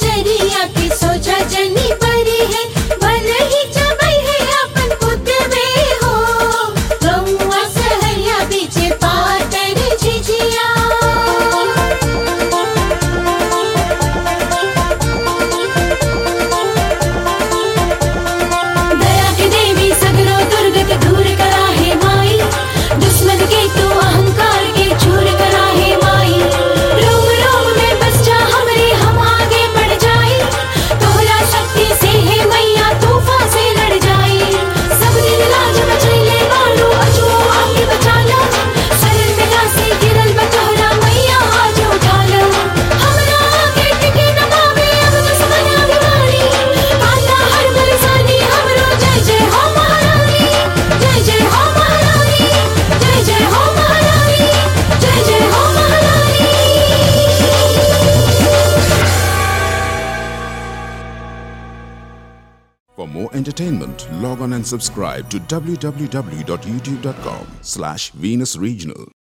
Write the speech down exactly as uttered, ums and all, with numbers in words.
गुजरिया की सोचा जनी परी है भल ही चबई है अपन पुत में हो गौआ सहरिया बीचे पाटर झिझिया दया के देवी सगरो दुर्गत दूर करा है माई दुश्मन के तू अहंकार के चूर करा है माई रोम रोम में बस जा हमरे हम आगे बढ़ जाए तोहरा शक्ति से है मैया तूफान से लड़ जाए सब दिन लाज बचैले बालू अजो आके बचा लो शरण में दासी गिरल बतोहरा मैया आज उठा लो हमरा आगे टिके न पावे अब दुश्मन अभिमानी कांदा हर बरसानी हमरो जय जय हो महारानी जय जय हो महारानी जय जय हो महारानी जय जय हो महारानी। For more entertainment, log on and subscribe to w w w dot youtube dot com slash Venus Regional.